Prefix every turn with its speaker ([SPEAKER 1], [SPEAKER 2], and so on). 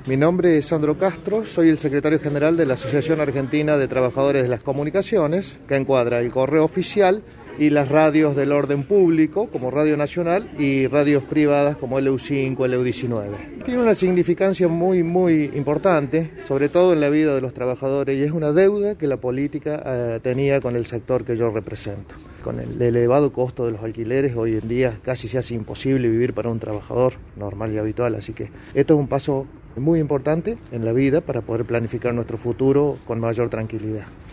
[SPEAKER 1] Mi nombre es Sandro Castro, soy el secretario general de la Asociación Argentina de Trabajadores de las Comunicaciones, que encuadra el correo oficial y las radios del orden público, como Radio Nacional, y radios privadas como LU5, LU19. Tiene una significancia muy importante, sobre todo en la vida de los trabajadores, y es una deuda que la política tenía con el sector que yo represento. Con el elevado costo de los alquileres, hoy en día casi se hace imposible vivir para un trabajador normal y habitual, así que esto es un paso muy importante en la vida para poder planificar nuestro futuro con mayor tranquilidad.